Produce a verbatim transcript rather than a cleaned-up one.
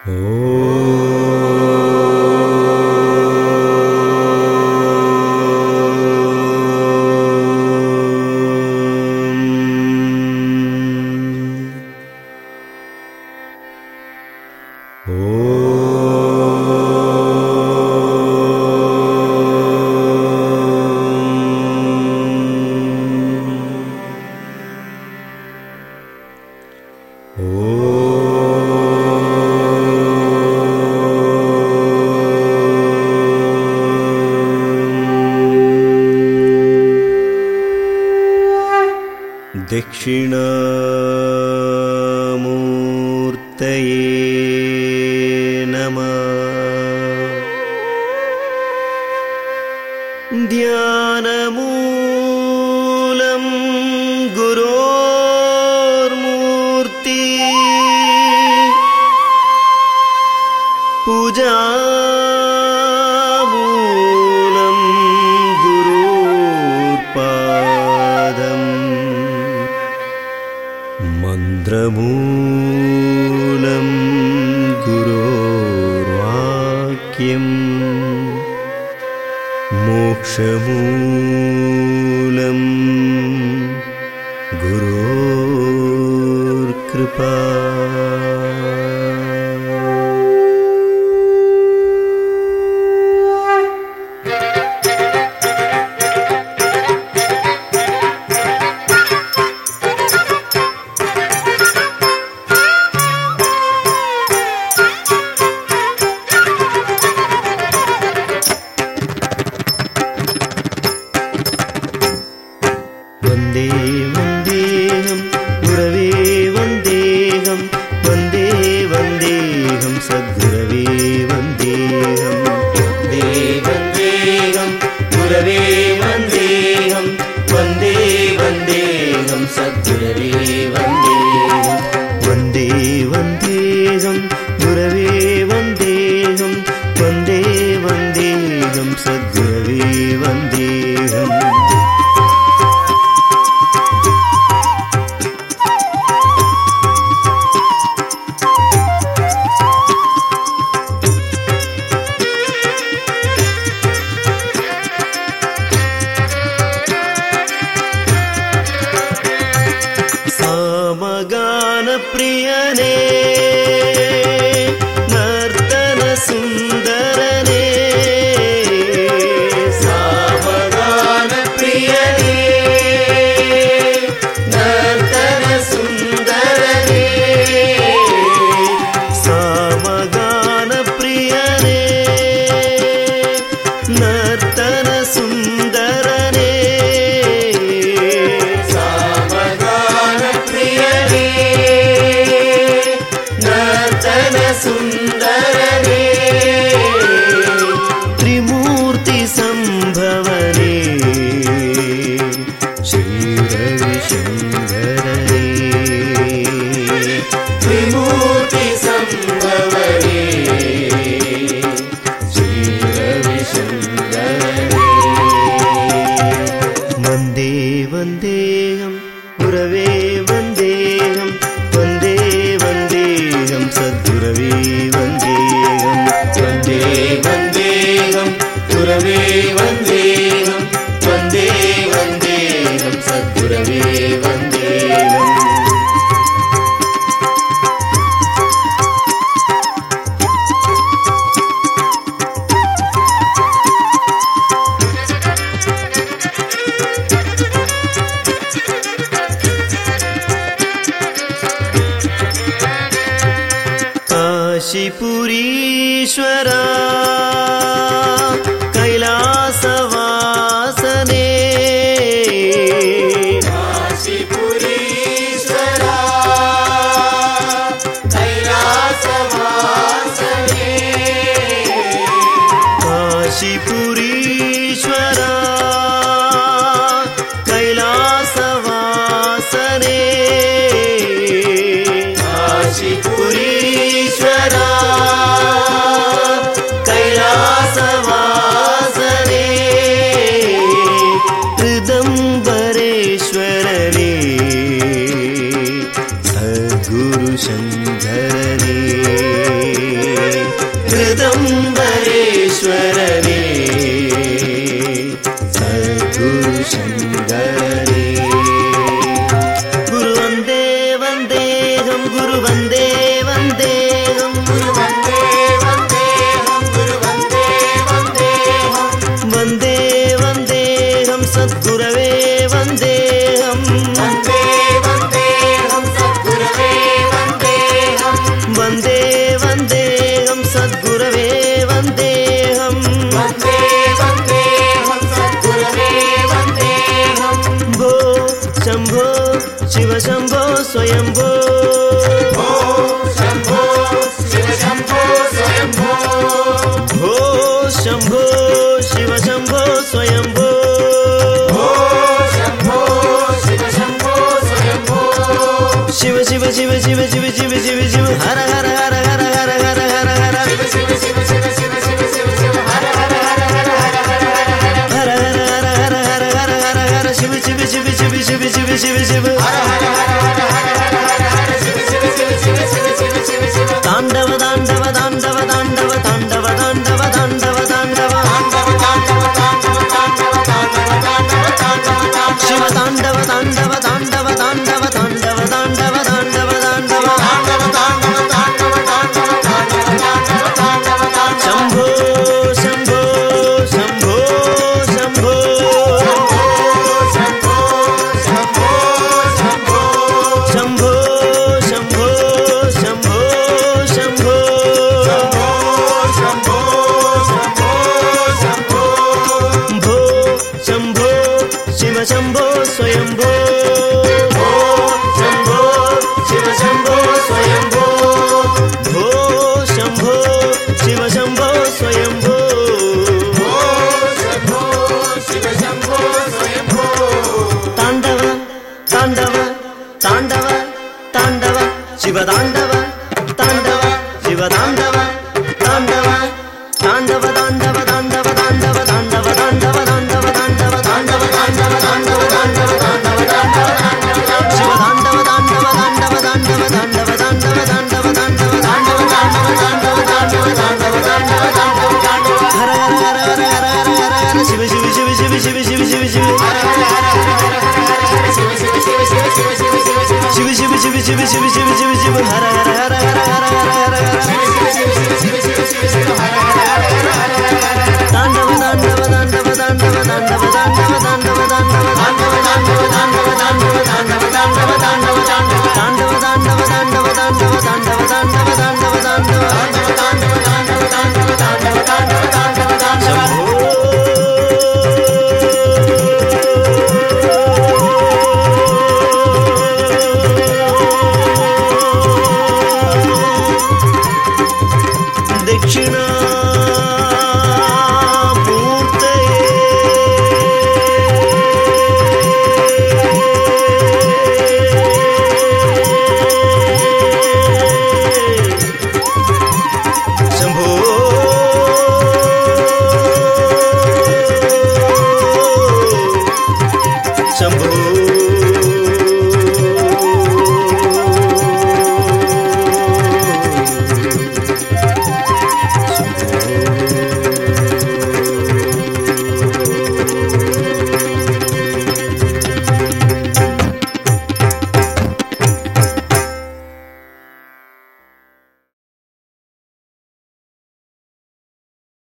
ದಕ್ಷಿಣಾಮೂರ್ತಯೇ ನಮಃ. ಧ್ಯಾನಮೂಲಂ ಗುರೋರ್ಮೂರ್ತಿ ಪೂಜಾಮೂಲಂ ಗುರೋರ್ಪಾದಂ ಮಂತ್ರಮೂಲಂ ಗುರೋರ್ವಾಕ್ಯಂ ಮೋಕ್ಷಮೂಲಂ ಗುರೋರ್ಕೃಪಾ. ವಂದೇ ವಂದೇಹಂ ಗುರವೇ ವಂದೇಹಂ ವಂದೇ ವಂದೇಹಂ ಸದ್ಗುರವೇ ವಂದೇಹಂ. ವಂದೇ ವಂದೇಹಂ ಗುರವೇ ವಂದೇಹಂ ವಂದೇ ವಂದೇಹಂ ಸದ್ಗುರವೇ ವಂದೇಹಂ. ವಂದೇ ವಂದೇಹಂ ಗುರವೇ ವಂದೇಹಂ ವಂದೇ ವಂದೇಹಂ ಸದ್ಗುರವೇ ವಂದೇಹಂ. ಸಾಮಗಾನ ಪ್ರಿಯನೇ ನರ್ತನ ಸುಂದರನೇ. ಸಾಮಗಾನ ಪ್ರಿಯನೇ ನರ್ತನ ಸುಂದರನೇ. ಸಾಮಗಾನ ಪ್ರಿಯನೇ ನರ್ತನ ಸುಂದರನೇ. ಸುಂದರನೇ ತ್ರಿಮೂರ್ತಿ ಸಂಭವನೇ ಶ್ರೀ ರವಿಶಂಕರನೇ. ತ್ರಿಮೂರ್ತಿ ಸಂಭವನೇ ಶ್ರೀ ರವಿಶಂಕರನೇ. ವಂದೇ ವಂದೇಹಂ ಗುರವೇ ವಂದೇಹಂ ವಂದೇ ವಂದೇಹಂ ಸದ್ಗುರವೇ ವಂದೇಹಂ. ವಂದೇ ವಂದೇಹಂ ಗುರವೇ ವಂದೇಹಂ ವಂದೇ ವಂದೇಹಂ ಸದ್ಗುರವೇ ವಂದೇಹಂ. ಕಾಶಿಪುರೀಶ್ವರ ಕೈಲಾಸವಾಸನೆ. ಕಾಶಿಪುರೀಶ್ವರ ಕೈಲಾಸವಾಸನೆ. ಕಾಶಿಪುರೀಶ್ವರ ಕೈಲಾಸವಾಸನೆ. ಕಾಶಿಪುರೀಶ್ವರ ಕೈಲಾಸ ಸದ್ಗುರು ಶಂಕರನೇ ಹೃದಂಬರೇಶ್ವರನೇ ಸದ್ಗುರು ಶಂಕರನೇ ಗುರು ವಂದೇ ವಂದೇಹಂ ಗುರು ವಂದೇ ವಂದೇಹಂ ಗುರು ವಂದೇ ವಂದೇಹಂ ಗುರು ವಂದೇ ವಂದೇಹಂ ವಂದೇ ವಂದೇಹಂ ಸದ್ಗುರವೇ ವಂದೇಹಂ ವಂದೇ ವಂದೇಹಂ ಸದ್ಗುರವೇ ವಂದೇಹಂ ವಂದೇ ವಂದೇಹಂ ಸದ್ಗುರವೇ ವಂದೇಹಂ ವಂದೇ ವಂದೇಹಂ ಸದ್ಗುರವೇ ವಂದೇಹಂ ಭೋ ಶಂಭೋ ಶಿವ ಶಂಭೋ ಸ್ವಯಂಭೋ ಭೋ ಶಂಭೋ ಶಿವ ಶಂಭೋ ಸ್ವಯಂಭೋ ಭೋ ಶಂಭೋ ಶಿವ ಶಂಭೋ ಸ್ವಯಂಭೋ ಭೋ ಶಂಭೋ ಶಿವ ಶಂಭೋ ಸ್ವಯಂಭೋ ಶಿವ ಶಿವ ಶಿವ ಶಿವ ಶಿವ ಶಿವ ಶಿವ ಶಿವ ಹರ ಹರ ಹರ ಹರ ಹರ ಹರ ಹರ ಹರ ಶಿವ ಶಿವ ಶಿವ ಶಿವ ಶಿವ ಶಿವ ಶಿವ ಶಿವ ಹರ ಹರ ಹರ ಹರ ಹರ ಹರ ಹರ ಹರ ಹರ ಹರ ಹರ ಹರ ಹರ ಶಿವ ಶಿವ ಶಿವ ಶಿವ ಶಿವ ಶಿವ ಶಿವ ಶಿವ ಹರ ಹರ ಹರ ಹರ ಹರ ಹರ ಹರ ಶಿವ ಶಿವ ಶಿವ ಶಿವ ಶಿವ ಶಿವ ಶಿವ ಶಿವ ತಾಂಡವ ತಾಂಡವ ತಾಂಡವ ತಾಂಡವ ತಾಂಡವ ತಾಂಡವ ತಾಂಡವ ತಾಂಡವ ತಾಂಡವ ತಾಂಡವ ತಾಂಡವ ತಾಂಡವ ತಾಂಡವ ತಾಂಡವ ತಾಂಡವ ಶಿವ ತಾಂಡವ ತಾಂಡವ ತಾಂಡವ ತಾಂಡವ ತಾಂಡವ ತಾಂಡವ ತಾಂಡವ ತಾಂಡವ ತಾಂಡವ ತಾಂಡವ ತಾಂಡವ ತಾಂಡವ ತಾಂಡವ ತಾಂಡವ ತಾಂಡವ ಶಂಭೋ ಶಂಭೋ ಶಂಭೋ ಶಂಭೋ ಶಂಭೋ ಶಂಭೋ ಶಂಭೋ ಶಂಭೋ ಶಂಭೋ ಶಂಭೋ ಶಂಭೋ ಶಂಭೋ ಶಂಭೋ ಶಂಭೋ ಭೋ ಶಂಭೋ ಶಿವ ಶಂಭೋ ಸ್ವಯಂಭೋ ಭೋ ಶಂಭೋ ಶಿವ ಶಂಭೋ ಸ್ವಯಂಭೋ ಭೋ ಶಂಭೋ ಶಿವ ಶಂಭೋ ಸ್ವಯಂಭೋ ಭೋ ಶಂಭೋ ಶಿವ ಶಂಭೋ ಸ್ವಯಂಭೋ ತಾಂಡವ ತಾಂಡವ ತಾಂಡವ ತಾಂಡವ ಶಿವ ತಾಂಡವ ತಾಂಡವ ಶಿವ ತಾಂಡವ ತಾಂಡವ ತಾಂಡವ ತಾಂಡವ ತಾಂಡವ ತಾಂಡವ ತಾಂಡವ ತಾಂಡವ ತಾಂಡವ ತಾಂಡವ ತಾಂಡವ ತಾಂಡವ ತಾಂಡವ ತಾಂಡವ ತಾಂಡವ ತಾಂಡವ ಶಿವ ತಾಂಡವ ತಾಂಡವ ತಾಂಡವ ತಾಂಡವ ತಾಂಡವ ತಾಂಡವ ತಾಂಡವ ತಾಂಡವ ತಾಂಡವ ತಾಂಡವ ತಾಂಡವ ತಾಂಡವ ತಾಂಡವ ತಾಂಡವ ತಾಂಡವ ತಾಂಡವ ಹರ ಹರ ಹರ ಹರ ಹರ ಹರ ಹರ ಹರ ಶಿವ ಶಿವ ಶಿವ ಶಿವ ಶಿವ ಶಿವ ಶಿವ ಶಿವ ಹರ ಹರ ಹರ ಹರ ಹರ ಹರ ಹರ ಶಿವ ಶಿವ ಶಿವ ಶಿವ ಶಿವ ಶಿವ ಶಿವ ಶಿವ ಶಿವ ಶಿವ ಶಿವ ಶಿವ ಶಿವ ಶಿವ ಶಿವ ಹರ ಹರ ಹರ ಹರ ಹರ ಹರ